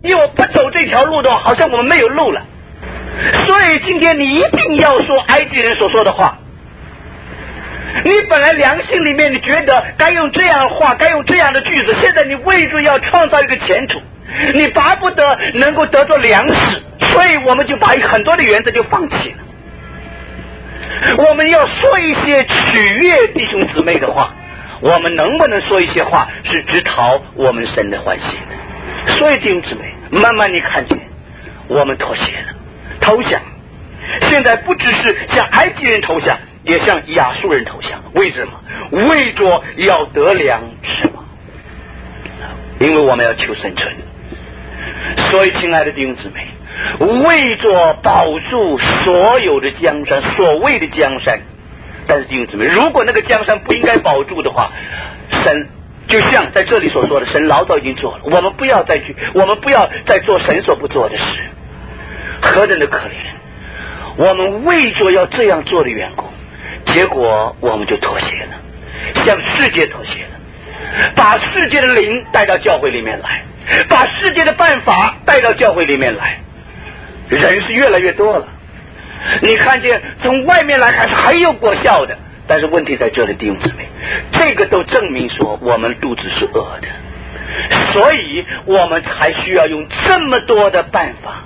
因为我不走这条路的话，好像我们没有路了。所以今天你一定要说埃及人所说的话。你本来良心里面你觉得该用这样的话，该用这样的句子，现在你为着要创造一个前途，你巴不得能够得着粮食，所以我们就把很多的原则就放弃了。我们要说一些取悦弟兄姊妹的话，我们能不能说一些话是直讨我们神的欢喜的？所以弟兄姊妹，慢慢你看见我们妥协了，投降。现在不只是向埃及人投降，也向亚述人投降。为什么？为着要得粮吃饱，因为我们要求生存。所以亲爱的弟兄姊妹，为着保住所有的江山，所谓的江山，但是弟兄姊妹，如果那个江山不应该保住的话，神就像在这里所说的，神老早已经做了，我们不要再做神所不做的事。何等的可怜！我们为着要这样做的缘故，结果我们就妥协了，向世界妥协了，把世界的灵带到教会里面来，把世界的办法带到教会里面来。人是越来越多了，你看见从外面来看是很有果效的，但是问题在这里，弟兄姊妹，这个都证明说我们肚子是饿的，所以我们才需要用这么多的办法。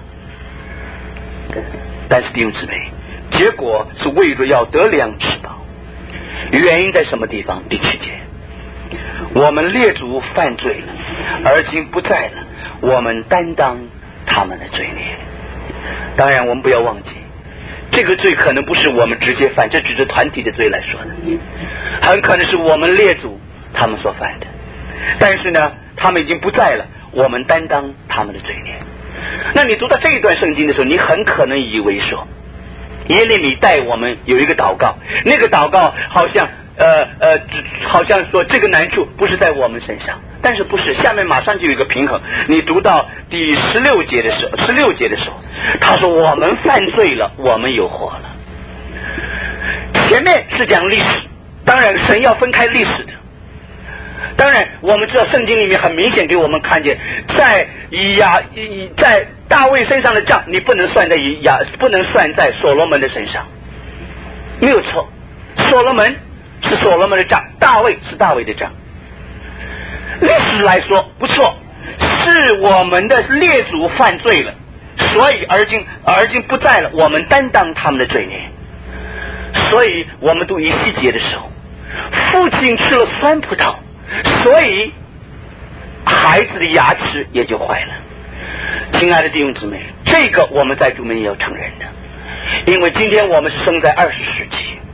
但是弟兄姊妹，结果是为了要得粮吃饱。原因在什么地方？第7节，我们列祖犯罪了，而今不在了，我们担当他们的罪孽。当然我们不要忘记，这个罪可能不是我们直接犯，这只是团体的罪来说的，很可能是我们列祖他们所犯的，但是呢他们已经不在了，我们担当他们的罪孽。那你读到这一段圣经的时候，你很可能以为说耶利米带我们有一个祷告，那个祷告好像好像说这个难处不是在我们身上，但是不是，下面马上就有一个平衡。你读到第16节的时候，他说我们犯罪了，我们有祸了。前面是讲历史，当然神要分开历史的，当然我们知道圣经里面很明显给我们看见，在大卫身上的账你不能算在所罗门的身上，没有错，所罗门是所罗门的账，大卫是大卫的账。历史来说不错，是我们的列祖犯罪了，所以而今不在了，我们担当他们的罪孽。所以我们读以西结的时候，父亲吃了酸葡萄，所以孩子的牙齿也就坏了。亲爱的弟兄姊妹，这个我们在主面也要承认的，因为今天我们是生在20世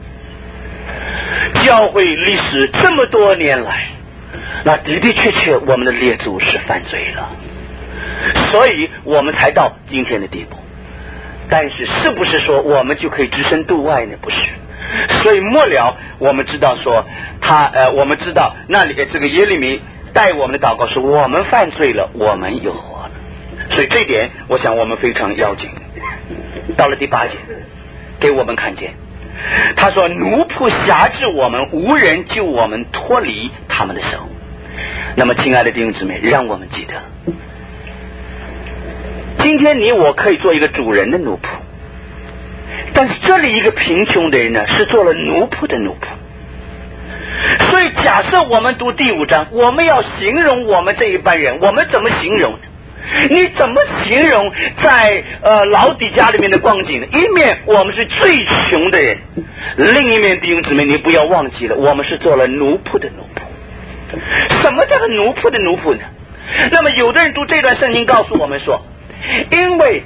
纪，教会历史这么多年来，那的的确确我们的列祖是犯罪了，所以我们才到今天的地步。但是是不是说我们就可以置身度外呢？不是。所以末了我们知道说我们知道那里这个耶利米带我们的祷告是我们犯罪了，我们有祸了。所以这点我想我们非常要紧。到了第8节给我们看见，他说奴仆辖制我们，无人救我们脱离他们的手。那么亲爱的弟兄姊妹，让我们记得，今天你我可以做一个主人的奴仆，但是这里一个贫穷的人呢，是做了奴仆的奴仆。所以假设我们读第5章，我们要形容我们这一班人，我们怎么形容呢？你怎么形容在老底家里面的光景呢？一面我们是最穷的人，另一面弟兄姊妹，你不要忘记了，我们是做了奴仆的奴仆。什么叫做奴仆的奴仆呢？那么有的人读这段圣经告诉我们说，因为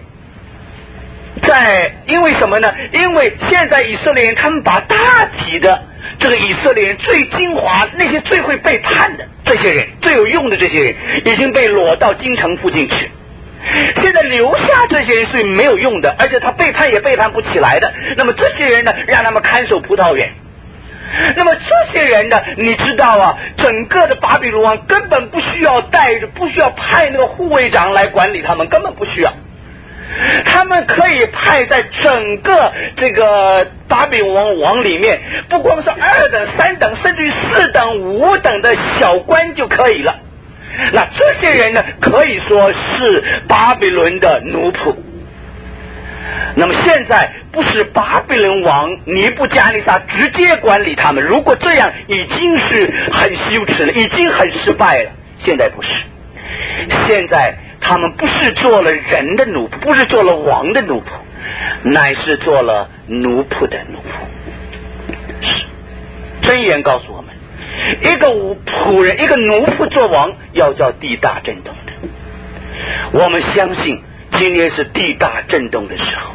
什么呢？因为现在以色列人他们把大体的这个以色列人最精华，那些最会背叛的这些人，最有用的这些人已经被裸到京城附近去，现在留下这些人是没有用的，而且他背叛也背叛不起来的。那么这些人呢，让他们看守葡萄园。那么这些人呢，你知道啊，整个的巴比伦王根本不需要派那个护卫长来管理他们，根本不需要。他们可以派在整个这个巴比伦王里面，不光是2等、3等，甚至于4等、5等的小官就可以了。 那这些人呢，可以说是巴比伦的奴仆。那么现在不是巴比伦王尼布加尼撒直接管理他们，如果这样已经是很羞耻了，已经很失败了。现在不是，现在他们不是做了人的奴仆，不是做了王的奴仆，乃是做了奴仆的奴仆。是箴言告诉我们，一个仆人，一个奴仆做王，要叫地大震动的。我们相信今天是地大震动的时候，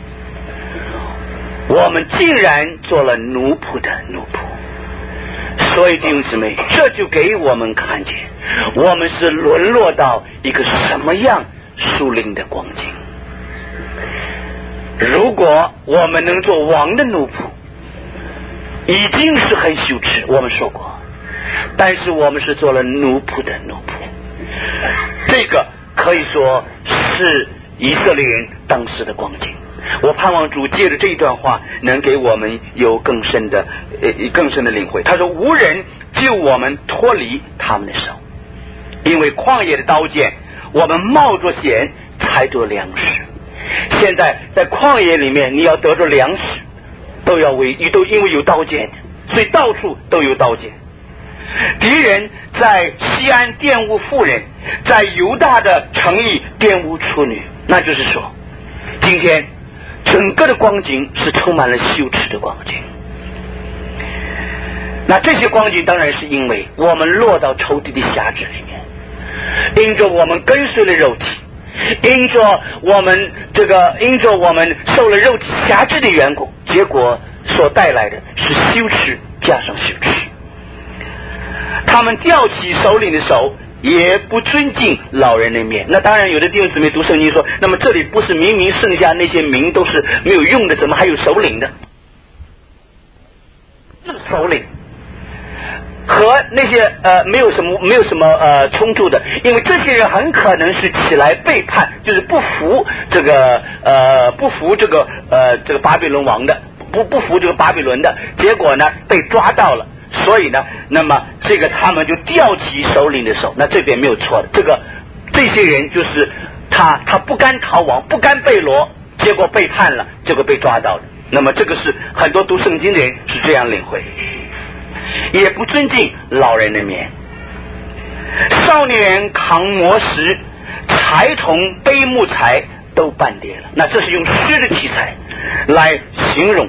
我们竟然做了奴仆的奴仆。所以弟兄姊妹，这就给我们看见我们是沦落到一个什么样属灵的光景。如果我们能做王的奴仆，已经是很羞耻，我们说过，但是我们是做了奴仆的奴仆，这个可以说是以色列人当时的光景。我盼望主借着这一段话能给我们有更深的领会。他说无人救我们脱离他们的手，因为旷野的刀剑我们冒着险才得粮食。现在在旷野里面，你要得着粮食都因为有刀剑，所以到处都有刀剑。敌人在西安玷污妇人，在犹大的城邑玷污处女，那就是说今天整个的光景是充满了羞耻的光景。那这些光景当然是因为我们落到仇敌的辖制里面，因着我们跟随了肉体，因着我们受了肉体辖制的缘故，结果所带来的是羞耻加上羞耻。他们吊起首领的手，也不尊敬老人的面。那当然有的弟兄姊妹读圣经说，那么这里不是明明剩下那些民都是没有用的，怎么还有首领的？首领和那些没有什么冲突的，因为这些人很可能是起来背叛，就是不服这个巴比伦王的，不服这个巴比伦的，结果呢被抓到了。所以呢，那么这个他们就吊起首领的手，那这边没有错的。这些人就是他不甘逃亡，不甘被掳，结果背叛了，结果被抓到了。那么这个是很多读圣经的人是这样领会，也不尊敬老人的面。少年人扛磨石，财童背木材都半跌了。那这是用诗的题材来形容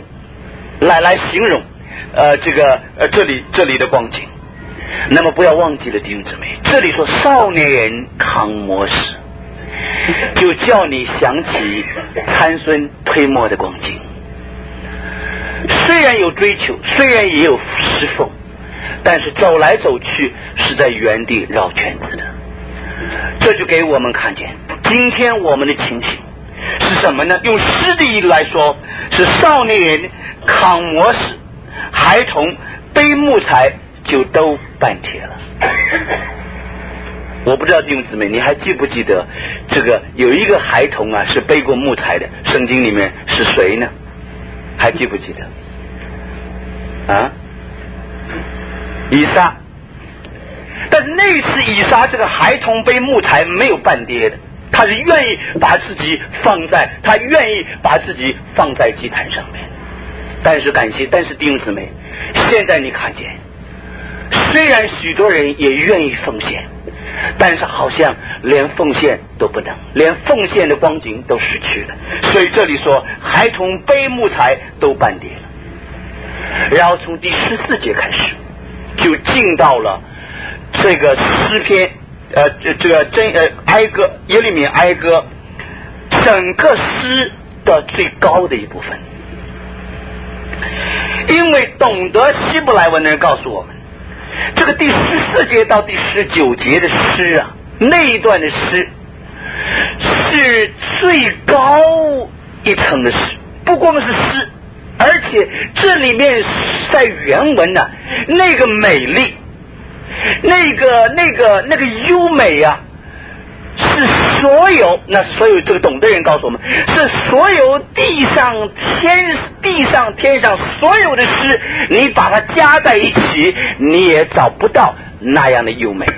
这里的光景。那么不要忘记了弟兄姊妹，这里说少年人扛磨石，就叫你想起参孙推磨的光景。虽然有追求，虽然也有侍奉，但是走来走去是在原地绕圈子的。这就给我们看见今天我们的情形是什么呢？用诗的意思来说，是少年人扛磨石，孩童背木材就都半铁了。我不知道弟兄姊妹你还记不记得这个有一个孩童啊是背过木材的，圣经里面是谁呢？还记不记得啊？以撒。但是那次以撒这个孩童背木材没有半跌的，他是愿意把自己放在祭坛上面。但是弟兄姊妹，现在你看见虽然许多人也愿意奉献，但是好像连奉献都不能，连奉献的光景都失去了。所以这里说孩童背木材都半跌了。然后从第14节开始就进到了这个诗篇哀歌，耶利米哀歌整个诗的最高的一部分。因为懂得希伯来文的人告诉我们，这个第14节到第19节的诗啊，那一段的诗是最高一层的诗，不光是诗，而且这里面在原文啊，那个美丽，那个优美啊，是所有这个懂的人告诉我们，是所有地上天上所有的诗，你把它加在一起，你也找不到那样的优美。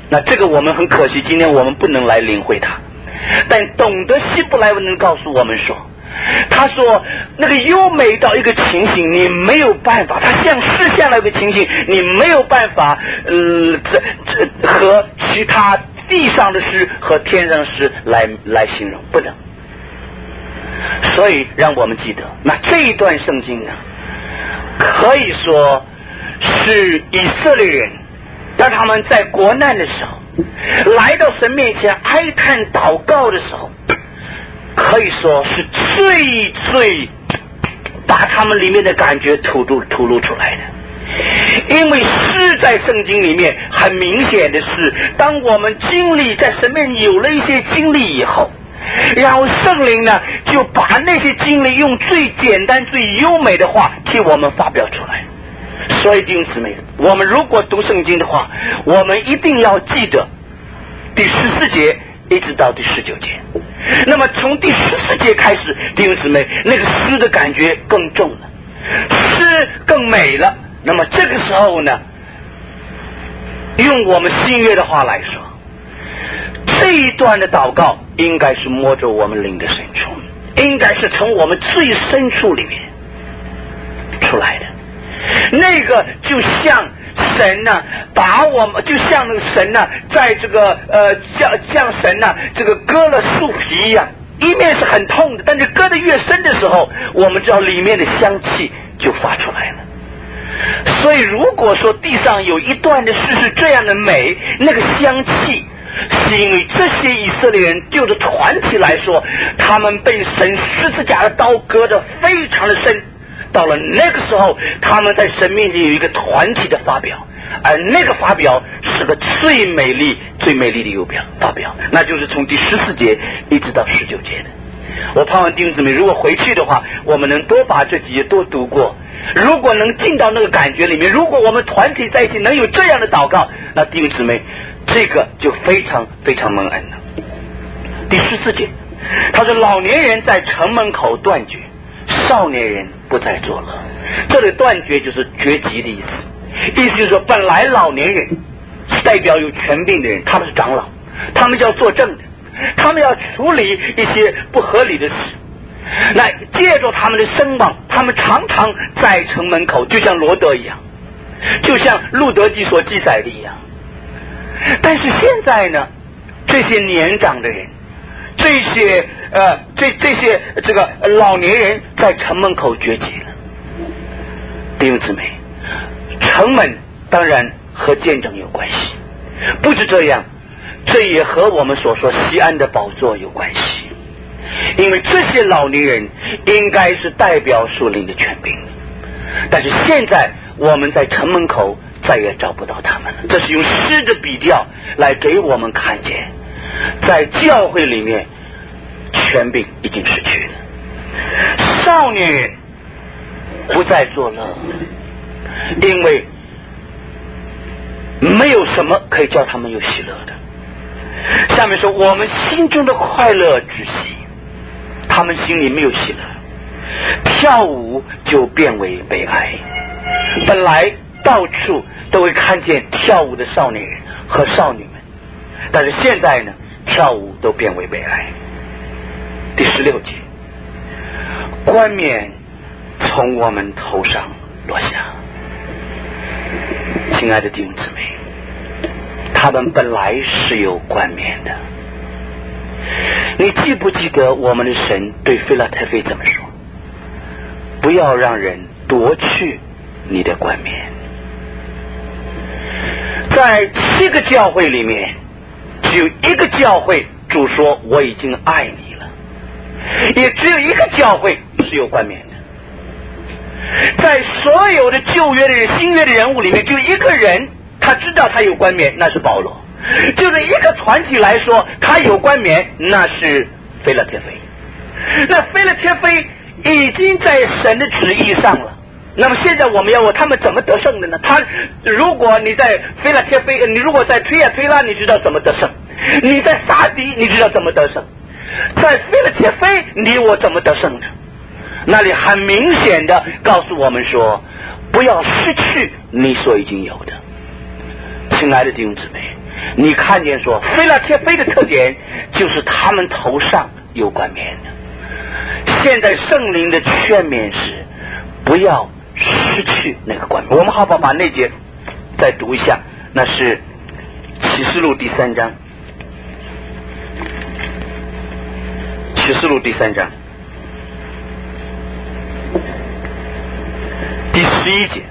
那这个我们很可惜，今天我们不能来领会它。但懂得希伯来文能告诉我们说，他说那个优美到一个情形，你没有办法，它像实现了一个情形，你没有办法和其他地上的诗和天上的诗来形容，不能。所以让我们记得，那这一段圣经呢，可以说是以色列人当他们在国难的时候，来到神面前哀叹祷告的时候，可以说是最把他们里面的感觉吐露出来的。因为诗在圣经里面很明显的是，当我们经历在神面有了一些经历以后，然后圣灵呢就把那些经历用最简单最优美的话替我们发表出来。所以弟兄姊妹，我们如果读圣经的话，我们一定要记得第14节一直到第19节。那么从第14节开始，弟兄姊妹，那个诗的感觉更重了，诗更美了。那么这个时候呢，用我们新约的话来说，这一段的祷告应该是摸着我们灵的深处，应该是从我们最深处里面出来的。那个就像神呢，把我们就像那个神呢，在这个像神呢，这个割了树皮一样，一面是很痛的，但是割得越深的时候，我们知道里面的香气就发出来了。所以如果说地上有一段的诗是这样的美，那个香气是因为这些以色列人就着团体来说，他们被神十字架的刀割得非常的深，到了那个时候他们在神面前有一个团体的发表，而那个发表是个最美丽的发表，那就是从第14节一直到19节的。我盼望弟兄姊妹如果回去的话，我们能多把这几节多读过，如果能进到那个感觉里面，如果我们团体在一起能有这样的祷告，那弟兄姊妹这个就非常非常蒙恩了。第14节他说，老年人在城门口断绝，少年人不再作乐。这里断绝就是绝迹的意思，意思就是说本来老年人是代表有权柄的人，他们是长老，他们要作证的，他们要处理一些不合理的事，那借着他们的声望，他们常常在城门口，就像罗德一样，就像路德记所记载的一样。但是现在呢，这些年长的人，这些这个老年人在城门口绝迹了。弟兄姊妹，城门当然和见证有关系，不止这样，这也和我们所说西安的宝座有关系。因为这些老年人应该是代表属灵的权柄，但是现在我们在城门口再也找不到他们了。这是用诗的比较来给我们看见，在教会里面权柄已经失去了。少年人不再作乐，因为没有什么可以叫他们有喜乐的。下面说，我们心中的快乐之喜，他们心里没有喜乐，跳舞就变为悲哀。本来到处都会看见跳舞的少年人和少女们，但是现在呢，跳舞都变为悲哀。第16节，冠冕从我们头上落下。亲爱的弟兄姊妹，他们本来是有冠冕的。你记不记得我们的神对腓拉特腓怎么说？不要让人夺去你的冠冕。在7个教会里面，只有一个教会主说我已经爱你了，也只有一个教会是有冠冕的。在所有的旧约的人、新约的人物里面，就一个人他知道他有冠冕，那是保罗。就是一个团体来说，他有冠冕，那是腓拉特腓。那腓拉特腓已经在神的旨意上了。那么现在我们要问他们怎么得胜的呢？如果你在腓拉特腓，你如果在推亚推拉，你知道怎么得胜；你在撒迪，你知道怎么得胜；在腓拉特腓，你我怎么得胜呢？那里很明显的告诉我们说，不要失去你所已经有的。亲爱的弟兄姊妹， 你看见说非拉铁非的特点就是他们头上有冠冕的。现在圣灵的劝勉是不要失去那个冠冕。我们好不好把那节再读一下？那是启示录第3章，启示录第3章第11节，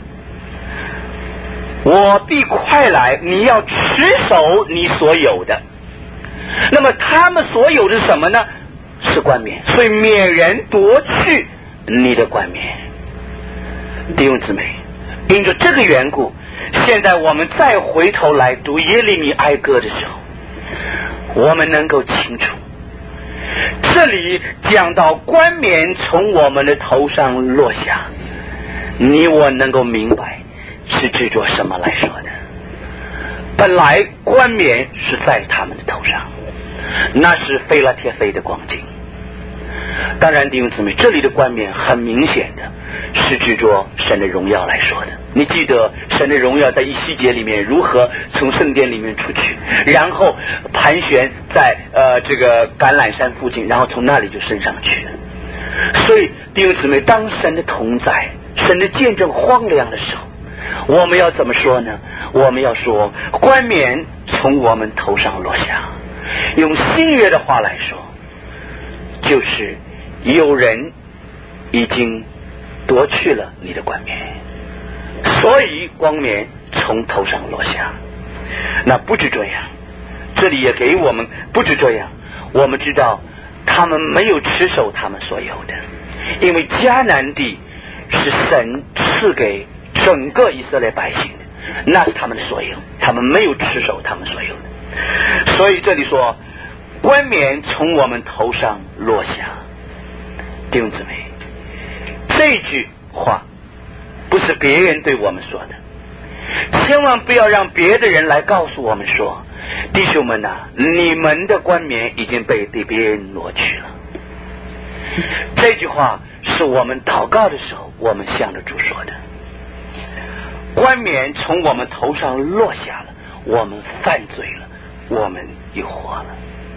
我必快来，你要持守你所有的。那么他们所有的是什么呢？是冠冕，所以免人夺去你的冠冕。弟兄姊妹，因着这个缘故，现在我们再回头来读耶利米哀歌的时候，我们能够清楚，这里讲到冠冕从我们的头上落下，你我能够明白是指着什么来说的。本来冠冕是在他们的头上，那是非拉铁非的光景。当然弟兄姊妹，这里的冠冕很明显的是指着神的荣耀来说的。你记得神的荣耀在以西结里面如何从圣殿里面出去，然后盘旋在这个橄榄山附近，然后从那里就升上去了。所以弟兄姊妹，当神的同在，神的见证荒凉的时候，我们要怎么说呢？我们要说冠冕从我们头上落下。用新约的话来说，就是有人已经夺去了你的冠冕，所以冠冕从头上落下。那不止这样，这里也给我们不止这样，我们知道他们没有持守他们所有的，因为迦南地是神赐给整个以色列百姓的，那是他们的所有，他们没有持守他们所有的。所以这里说冠冕从我们头上落下。弟兄姊妹，这句话不是别人对我们说的，千万不要让别的人来告诉我们说，弟兄们啊，你们的冠冕已经被别人挪去了。这句话是我们祷告的时候我们向着主说的。冠冕从我们头上落下了，我们犯罪了，我们又活了。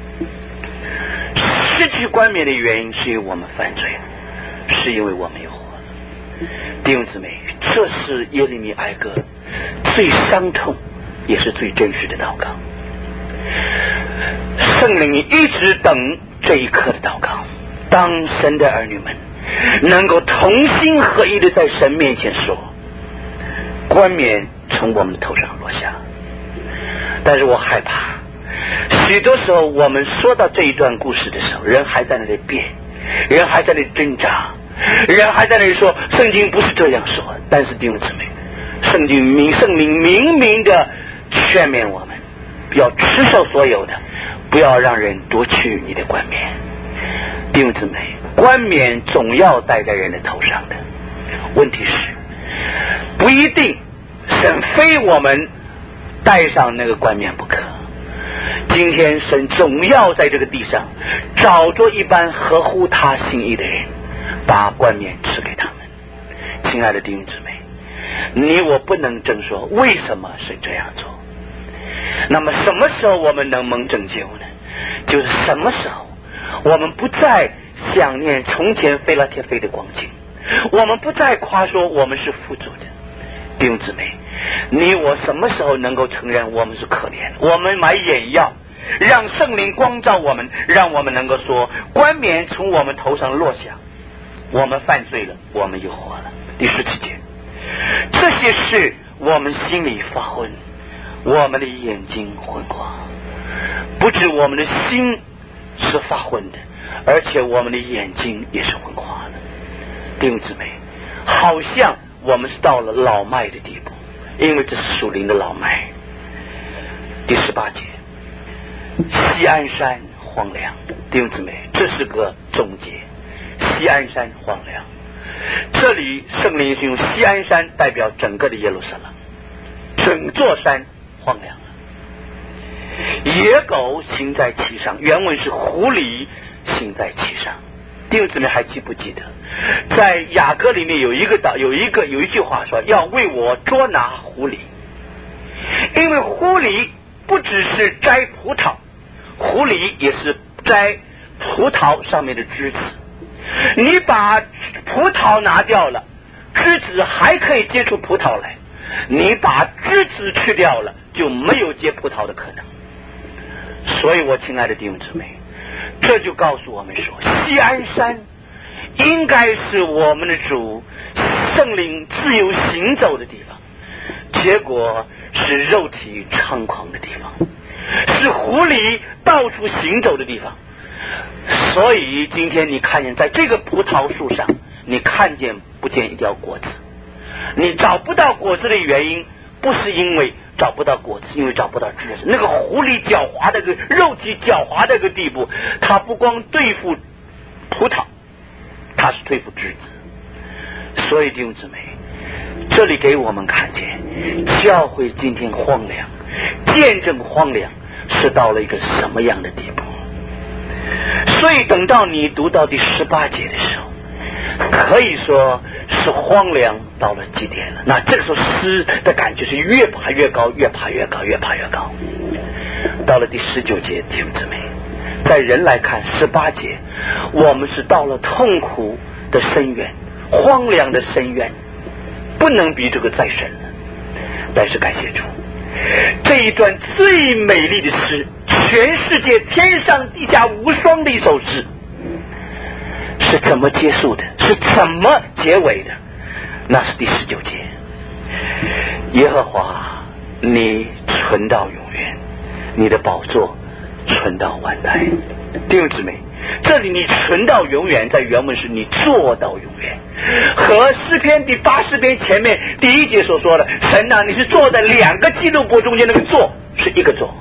失去冠冕的原因是因为我们犯罪了，是因为我们又活了。弟兄姊妹，这是耶利米哀歌最伤痛也是最真实的祷告。圣灵一直等这一刻的祷告，当神的儿女们能够同心合一的在神面前说，冠冕从我们的头上落下。但是我害怕许多时候我们说到这一段故事的时候，人还在那里辩，人还在那里挣扎，人还在那里说圣经不是这样说。但是弟兄姊妹，圣灵明明的劝勉我们要持守所有的，不要让人夺去你的冠冕。弟兄姊妹，冠冕总要戴在人的头上的，问题是不一定神非我们戴上那个冠冕不可。今天神总要在这个地上找着一般合乎他心意的人，把冠冕赐给他们。亲爱的弟兄姊妹，你我不能正说为什么神这样做。那么什么时候我们能蒙拯救呢？就是什么时候我们不再想念从前非拉铁非的光景，我们不再夸说我们是富足的。弟兄姊妹，你我什么时候能够承认我们是可怜？我们买眼药，让圣灵光照我们，让我们能够说冠冕从我们头上落下，我们犯罪了，我们又活了。第17节，这些事我们心里发昏，我们的眼睛昏花。不止我们的心是发昏的，而且我们的眼睛也是昏花的。弟兄姊妹，好像我们是到了老迈的地步，因为这是属灵的老迈。第18节，锡安山荒凉。弟兄姊妹，这是个总结。锡安山荒凉，这里圣灵是用锡安山代表整个的耶路撒冷，整座山荒凉了。野狗行在其上，原文是狐狸行在其上。弟兄姊妹还记不记得，在雅歌里面有一句话说，要为我捉拿狐狸。因为狐狸不只是摘葡萄，狐狸也是摘葡萄上面的枝子。你把葡萄拿掉了，枝子还可以结出葡萄来，你把枝子去掉了，就没有结葡萄的可能。所以我亲爱的弟兄姊妹，这就告诉我们说，锡安山应该是我们的主圣灵自由行走的地方，结果是肉体猖狂的地方，是狐狸到处行走的地方。所以今天你看见在这个葡萄树上，你看见不见一条果子，你找不到果子的原因不是因为找不到果子，因为找不到枝子。那个狐狸狡猾的肉体狡猾的个地步，它不光对付葡萄，它是对付枝子。所以弟兄姊妹，这里给我们看见教会今天荒凉，见证荒凉是到了一个什么样的地步。所以等到你读到第18节的时候，可以说是荒凉到了极点了。那这个时候诗的感觉是越爬越高，越爬越高，越爬越高。到了第19节，弟兄姊妹，在人来看18节，我们是到了痛苦的深渊，荒凉的深渊，不能比这个再深了。但是感谢主，这一段最美丽的诗，全世界天上地下无双的一首诗，是怎么结束的，是怎么结尾的？那是第19节，耶和华你存到永远，你的宝座存到万代。弟兄姊妹，这里你存到永远，在原文是你坐到永远，和诗篇第80篇前面第1节所说的神啊，你是坐在2个基路伯中间，那个坐是一个坐。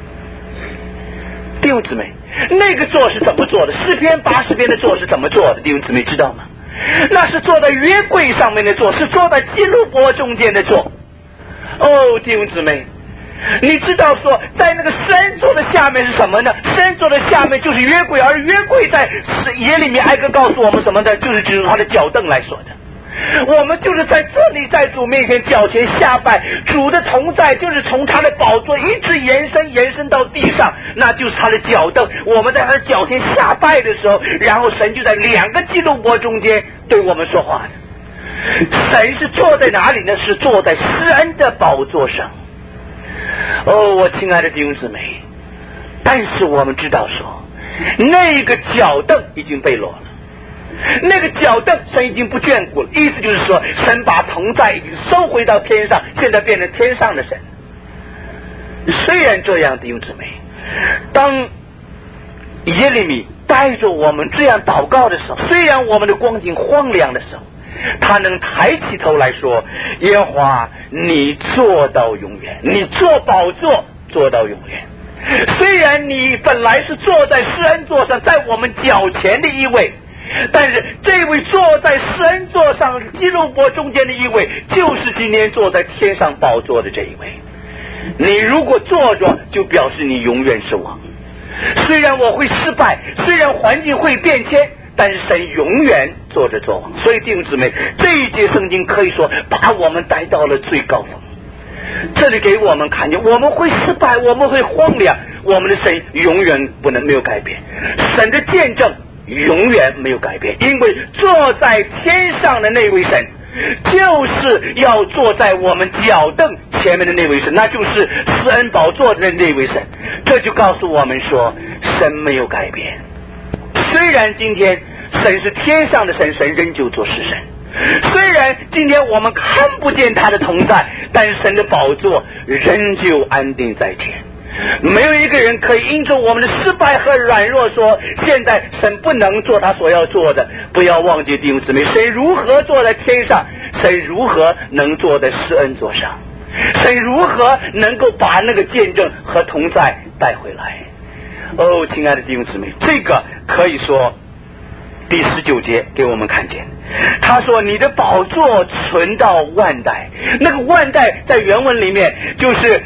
弟兄姊妹，那个坐是怎么做的？诗篇80篇的坐是怎么做的？弟兄姊妹知道吗？那是坐在约柜上面的坐，是坐在基路伯中间的坐。哦，弟兄姊妹，你知道说在那个施恩座的下面是什么呢？施恩座的下面就是约柜，而约柜在耶利米哀歌告诉我们什么呢？就是指出他的脚凳来说的。我们就是在这里在主面前脚前下拜，主的同在就是从他的宝座一直延伸到地上，那就是他的脚凳。我们在他的脚前下拜的时候，然后神就在2个基路伯中间对我们说话的。神是坐在哪里呢？是坐在施恩的宝座上。哦，我亲爱的弟兄姊妹，但是我们知道说那个脚凳已经被落了，那个脚凳神已经不眷顾了，意思就是说神把同在已经收回到天上，现在变成天上的神。虽然这样，弟兄姊妹，当耶利米带着我们这样祷告的时候，虽然我们的光景荒凉的时候，他能抬起头来说，耶和华你坐到永远，你坐宝座坐到永远。虽然你本来是坐在施恩座上，在我们脚前的一位，但是这位坐在施恩座上基路伯中间的一位，就是今天坐在天上宝座的这一位。你如果坐着，就表示你永远是王。虽然我会失败，虽然环境会变迁，但是神永远坐着做王。所以弟兄姊妹，这一节圣经可以说把我们带到了最高峰。这里给我们看见，我们会失败，我们会荒凉，我们的神永远没有改变，神的见证永远没有改变，因为坐在天上的那位神就是要坐在我们脚凳前面的那位神，那就是施恩宝座的那位神。这就告诉我们说神没有改变。虽然今天神是天上的神，神仍旧做是神。虽然今天我们看不见他的同在，但是神的宝座仍旧安定在天。没有一个人可以因着我们的失败和软弱说现在神不能做他所要做的。不要忘记弟兄姊妹，神如何坐在天上，神如何能坐在施恩座上，神如何能够把那个见证和同在带回来。哦，亲爱的弟兄姊妹，这个可以说第19节给我们看见，他说你的宝座存到万代。那个万代在原文里面就是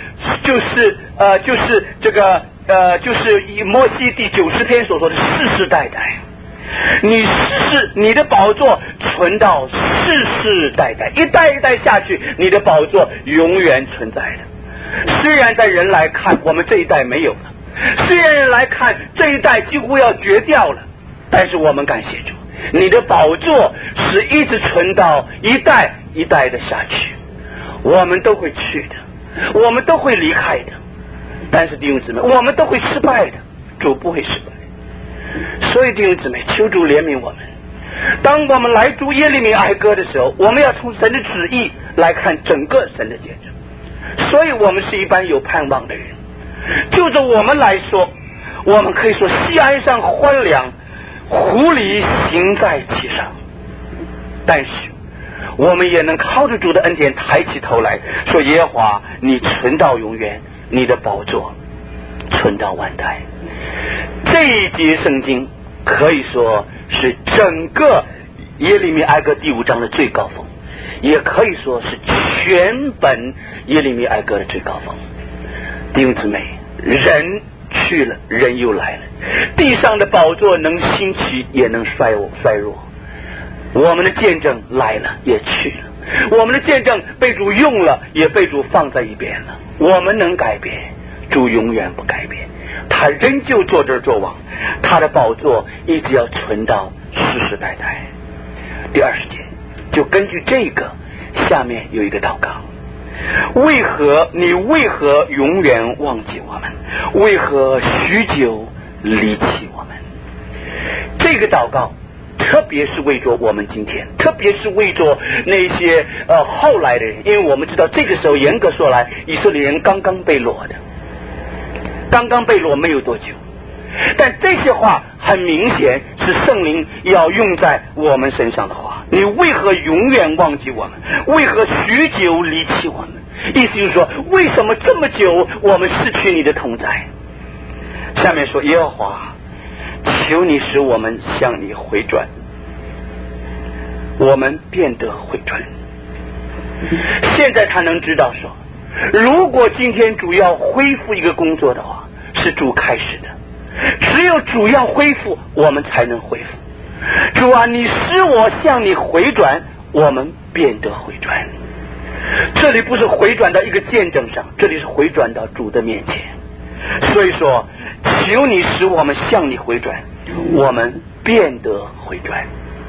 这个就是以摩西第90篇所说的世世代代。你的宝座存到世世代代，一代一代下去，你的宝座永远存在的。 虽然在人来看我们这一代没有了，虽然人来看这一代几乎要绝掉了，但是我们感谢主，你的宝座是一直存到一代一代的下去。我们都会去的，我们都会离开的，但是弟兄姊妹，我们都会失败的，主不会失败。所以弟兄姊妹，求主怜悯我们。当我们来读耶利米哀歌的时候，我们要从神的旨意来看整个神的见证。所以我们是一般有盼望的人。就着我们来说，我们可以说西安上欢凉，狐狸行在其上。但是我们也能靠着主的恩典抬起头来说，耶和华你存到永远，你的宝座存到万代。这一节圣经可以说是整个耶利米哀歌第5章的最高峰，也可以说是全本耶利米哀歌的最高峰。弟兄姊妹，人去了，人又来了，地上的宝座能兴起也能衰弱。我们的见证来了也去了，我们的见证被主用了也被主放在一边了。我们能改变，主永远不改变，他仍旧坐这儿作王，他的宝座一直要存到世世代代。第20节就根据这个，下面有一个祷告，你为何永远忘记我们？为何许久离弃我们？这个祷告特别是为着我们今天，特别是为着那些后来的人，因为我们知道这个时候严格说来，以色列人刚刚被掳的，刚刚被掳没有多久，但这些话很明显是圣灵要用在我们身上的话。你为何永远忘记我们？为何许久离弃我们？意思就是说，为什么这么久我们失去你的同在？下面说，耶和华，求你使我们向你回转，我们变得回转。现在他能知道说，如果今天主要恢复一个工作的话，是主开始的，只有主要恢复，我们才能恢复。主啊，你使我向你回转，我们变得回转。这里不是回转到一个见证上，这里是回转到主的面前。所以说，求你使我们向你回转，我们变得回转。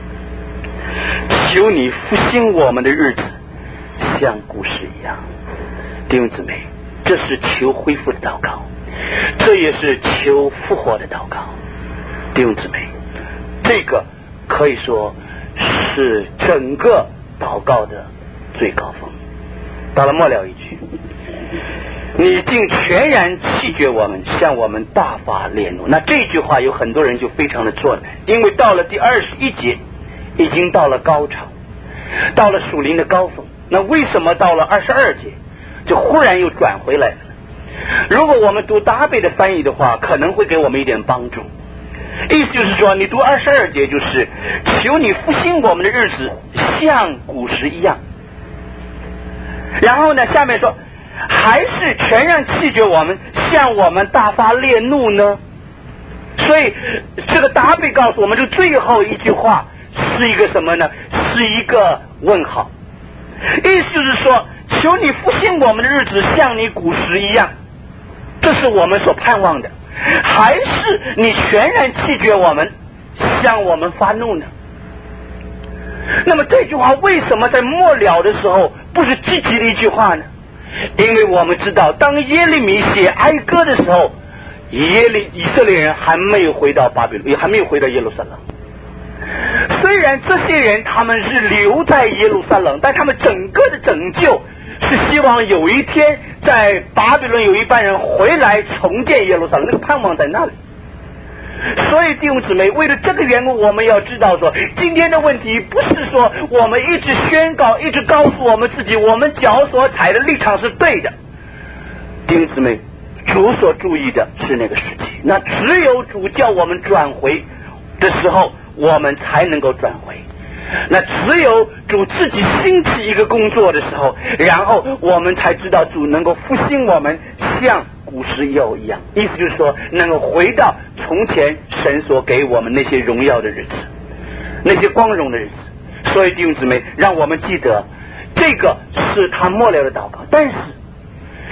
求你复兴我们的日子，像古时一样。弟兄姊妹，这是求恢复的祷告，这也是求复活的祷告。弟兄姊妹，这个可以说是整个祷告的最高峰。到了末了一句，你竟全然弃绝我们，向我们大发烈怒。那这句话有很多人就非常的作难，因为到了第21节已经到了高潮，到了属灵的高峰。那为什么到了22节就忽然又转回来了？如果我们读达贝的翻译的话，可能会给我们一点帮助。意思就是说，你读22节就是求你复兴我们的日子，像古时一样。然后呢，下面说还是全然弃绝我们，向我们大发烈怒呢？所以这个达贝告诉我们，这最后一句话是一个什么呢？是一个问号。意思就是说，求你复兴我们的日子，像你古时一样，这是我们所盼望的。还是你全然弃绝我们，向我们发怒呢？那么这句话为什么在末了的时候不是积极的一句话呢？因为我们知道，当耶利米写哀歌的时候，以色列人还没有回到巴比伦，也还没有回到耶路撒冷。虽然这些人他们是留在耶路撒冷，但他们整个的拯救是希望有一天在巴比伦有一班人回来重建耶路撒冷，那个盼望在那里。所以弟兄姊妹，为了这个缘故，我们要知道说，今天的问题不是说我们一直宣告，一直告诉我们自己，我们脚所踩的立场是对的。弟兄姊妹，主所注意的是那个时期，那只有主叫我们转回的时候，我们才能够转回。那只有主自己兴起一个工作的时候，然后我们才知道主能够复兴我们，像古时有一样。意思就是说，能够回到从前神所给我们那些荣耀的日子，那些光荣的日子。所以弟兄姊妹，让我们记得这个是他末了的祷告。但是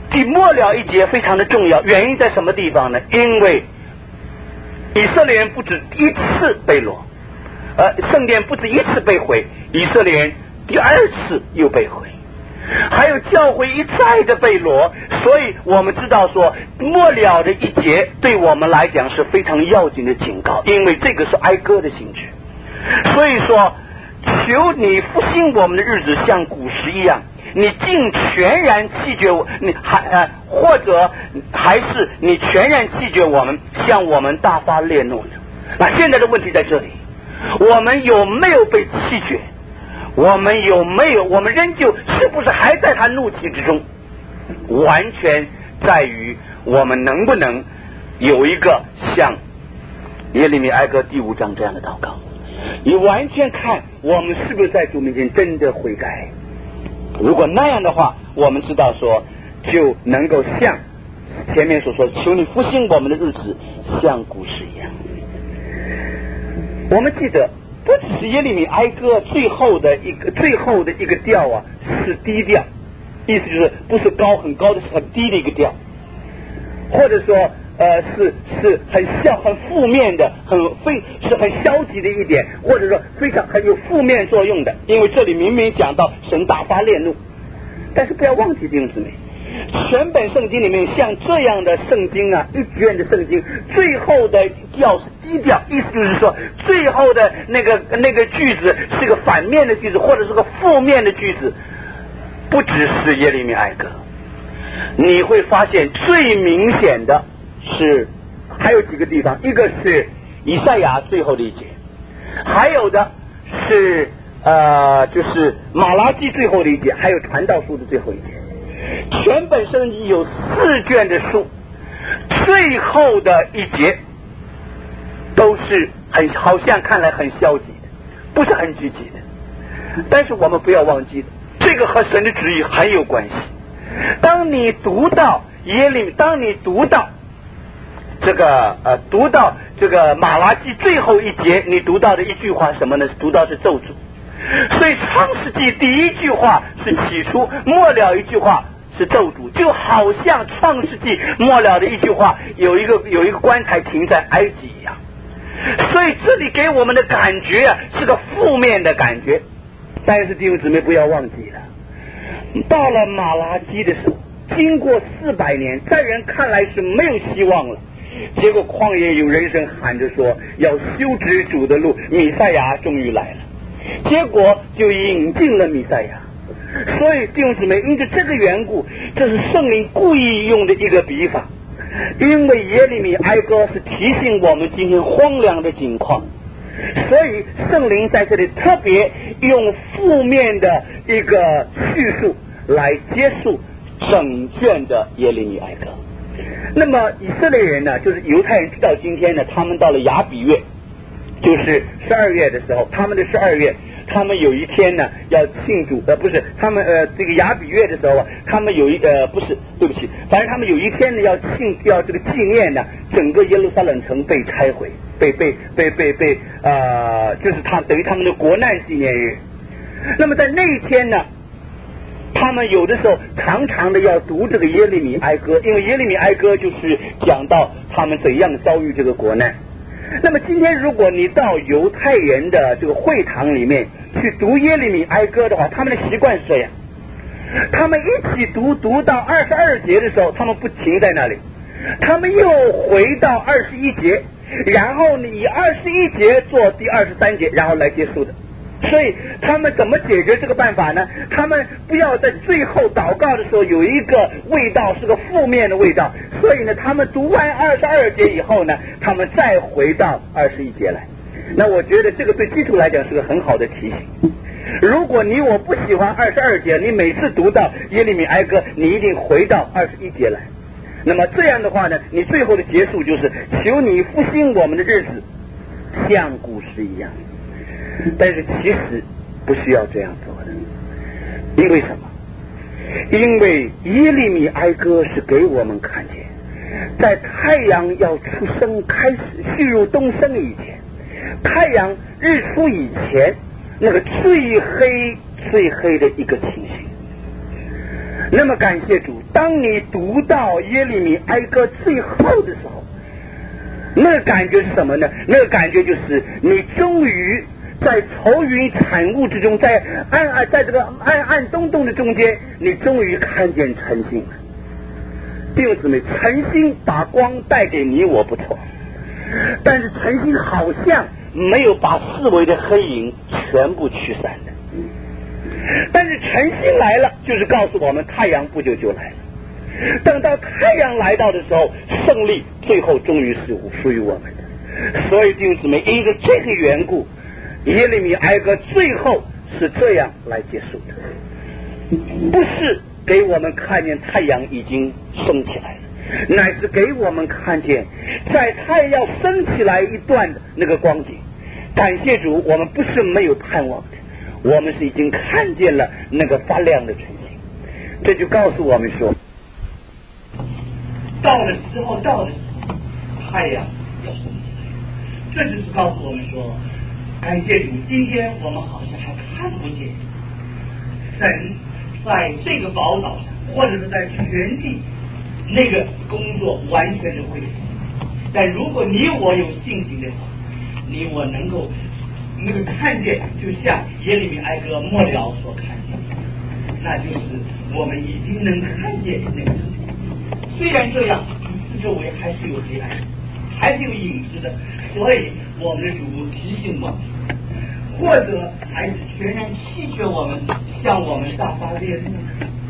第末了一节非常的重要，原因在什么地方呢？因为以色列人不止一次被掳，圣殿不止一次被毁，以色列人第二次又被毁，还有教会一再的被掳，所以我们知道说末了的一节对我们来讲是非常要紧的警告，因为这个是哀歌的性质。所以说求你复兴我们的日子像古时一样，你竟全然弃绝我，你或者还是你全然弃绝我们，向我们大发烈怒呢？那现在的问题在这里，我们有没有被弃绝？我们有没有？我们仍旧是不是还在他怒气之中？完全在于我们能不能有一个像耶利米哀歌第5章这样的祷告。你完全看我们是不是在主面前真的悔改。如果那样的话，我们知道说就能够像前面所说，求你复兴我们的日子像古时一样。我们记得不只是耶利米哀歌最后的一个调啊，是低调，意思就是不是高很高的，是很低的一个调，或者说是很负面的，是很消极的一点，或者说很有负面作用的。因为这里明明讲到神大发烈怒，但是不要忘记弟兄姊妹，全本圣经里面像这样的圣经啊，一卷的圣经最后的调是低调，意思就是说最后的那个句子是个反面的句子，或者是个负面的句子。不只是耶利米哀歌，你会发现最明显的是还有几个地方，一个是以赛亚最后的一节，还有的是就是马拉基最后的一节，还有传道书的最后一节。全本圣经有4卷的书，最后的一节都是好像看来很消极的，不是很积极的。但是我们不要忘记，这个和神的旨意很有关系。当你读到当你读到这个马拉基最后一节，你读到的一句话什么呢？读到是咒诅。所以创世纪第一句话是起初，末了一句话是咒诅，就好像创世纪末了的一句话有一个棺材停在埃及一样。所以这里给我们的感觉啊，是个负面的感觉。但是弟兄姊妹不要忘记了，到了马拉基的时候，经过400年，在人看来是没有希望了。结果旷野有人声喊着说，要修直主的路，弥赛亚终于来了。结果就引进了弥赛亚。所以弟兄姊妹，因着这个缘故，这是圣灵故意用的一个笔法，因为耶利米哀歌是提醒我们今天荒凉的景况，所以圣灵在这里特别用负面的一个叙述来结束整卷的耶利米哀歌。那么以色列人呢，就是犹太人，直到今天呢，他们到了亚比月，就是12月的时候，他们的12月，他们有一天呢要庆祝，不是他们这个亚比月的时候啊，他们有不是，对不起，反正他们有一天呢要这个纪念呢整个耶路撒冷城被拆毁，就是等于他们的国难纪念日。那么在那一天呢，他们有的时候常常的要读这个耶利米哀歌，因为耶利米哀歌就是讲到他们怎样遭遇这个国难。那么今天如果你到犹太人的这个会堂里面去读耶利米哀歌的话，他们的习惯是这样，他们一起读到22节的时候，他们不停在那里，他们又回到21节，然后你以21节做第23节，然后来结束的。所以他们怎么解决这个办法呢？他们不要在最后祷告的时候有一个味道是个负面的味道，所以呢他们读完22节以后呢，他们再回到21节来。那我觉得这个对基督来讲是个很好的提醒。如果我不喜欢22节，你每次读到耶利米哀歌，你一定回到21节来。那么这样的话呢，你最后的结束就是求你复兴我们的日子像古时一样。但是其实不需要这样做的，因为什么？因为耶利米哀歌是给我们看见，在太阳要出生开始进入东升以前，太阳日出以前，那个最黑的一个情形。 那么感谢主，当你读到耶利米哀歌最后的时候，那个感觉是什么呢？那个感觉就是你终于在愁云惨雾之中，在这个暗暗东东的中间，你终于看见晨星了。弟兄姊妹，晨星把光带给你我不错，但是晨星好像没有把四围的黑影全部驱散的。但是晨星来了，就是告诉我们太阳不久就来了。等到太阳来到的时候，胜利最后终于是属于我们的。所以弟兄姊妹，因着这个缘故，耶利米哀歌最后是这样来结束的，不是给我们看见太阳已经升起来了，乃是给我们看见在太阳升起来一段的那个光景。感谢主，我们不是没有盼望的，我们是已经看见了那个发亮的晨星。这就告诉我们说，到了时候，太阳要升起来。这就是告诉我们说，感谢主，今天我们好像还看不见神在这个宝岛上，或者是在全地那个工作完全的恢复。但如果你我有信心的话，你我能够那个看见，就像耶利米哀歌末了所看见的，那就是我们已经能看见那个。虽然这样，四周围还是有黑暗，还是有影子的，所以我们的主提醒我们，或者还是全然弃绝我们，向我们大发烈怒。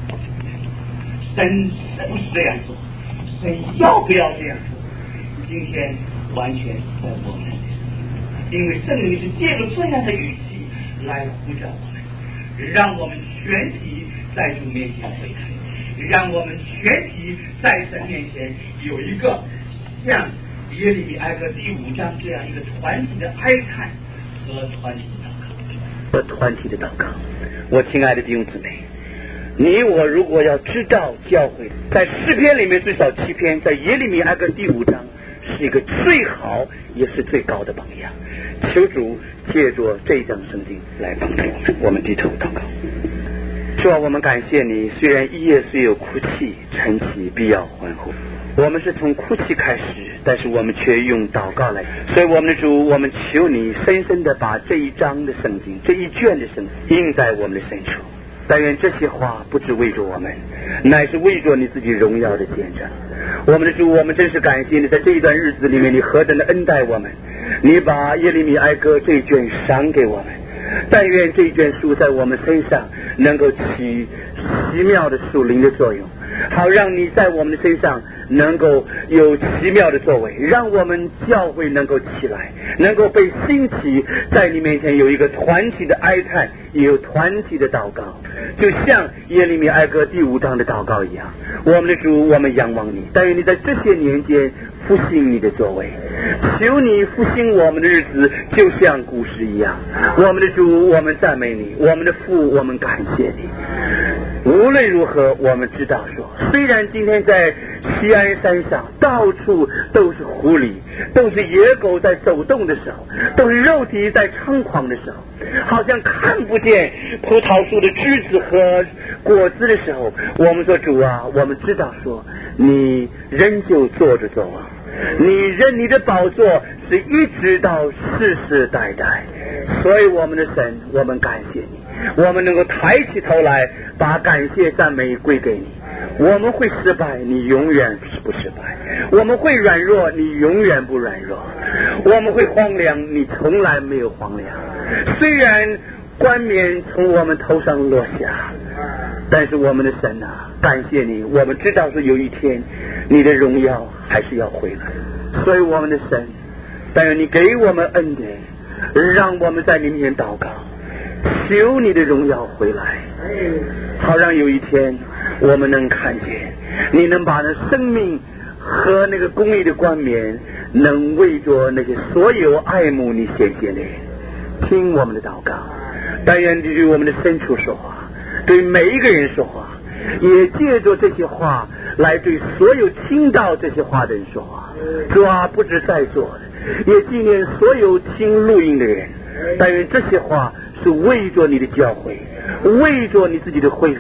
神是不是这样做？神要不要这样做？今天完全在我们的身上，因为圣灵是借着这样的语气来呼召我们，让我们全体在主面前悔改，让我们全体在神面前有一个像耶利米哀歌第5章这样一个团体的哀叹和团体的祷告。我亲爱的弟兄姊妹，你我如果要知道教会在诗篇里面最少7篇，在耶利米哀歌第5章是一个最好也是最高的榜样。求主借着这一章圣经来帮助我们，我们低头祷告。主啊，我们感谢你，虽然一夜虽有哭泣，晨起必要欢呼。我们是从哭泣开始，但是我们却用祷告来。所以我们的主，我们求你深深的把这一章的圣经，这一卷的圣经印在我们的深处。但愿这些话不只为着我们，乃是为着你自己荣耀的见证。我们的主，我们真是感谢你，在这一段日子里面，你何等的恩待我们，你把耶利米哀歌这一卷赏给我们。但愿这一卷书在我们身上能够起奇妙的属灵的作用，好让你在我们的身上能够有奇妙的作为，让我们教会能够起来，能够被兴起，在你面前有一个团体的哀叹，也有团体的祷告，就像耶利米哀歌第5章的祷告一样。我们的主，我们仰望你，但愿你在这些年间复兴你的作为，求你复兴我们的日子，就像古时一样。我们的主，我们赞美你，我们的父，我们感谢你。无论如何，我们知道说，虽然今天在西安山上到处都是狐狸，都是野狗在走动的时候，都是肉体在猖狂的时候，好像看不见葡萄树的枝子和果子的时候，我们说主啊，我们知道说你仍旧坐着作王，你的宝座是一直到世世代代。所以我们的神，我们感谢你，我们能够抬起头来把感谢赞美归给你。我们会失败，你永远不失败；我们会软弱，你永远不软弱；我们会荒凉，你从来没有荒凉。虽然冠冕从我们头上落下，但是我们的神啊，感谢你，我们知道说有一天你的荣耀还是要回来。所以我们的神，但愿你给我们恩典，让我们在你面前祷告，求你的荣耀回来，好让有一天我们能看见你能把那生命和那个公义的冠冕能为着那些所有爱慕你显现的人。听我们的祷告，但愿你对我们的深处说话，对每一个人说话，也借着这些话来对所有听到这些话的人说话。主啊，不止在座的，也纪念所有听录音的人。但愿这些话是为着你的教会，为着你自己的恢复，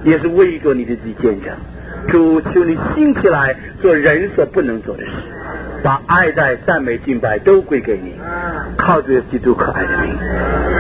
也是为着你的自己见证。主，求你兴起来做人所不能做的事，把爱戴、赞美、敬拜都归给你，靠着基督可爱的名。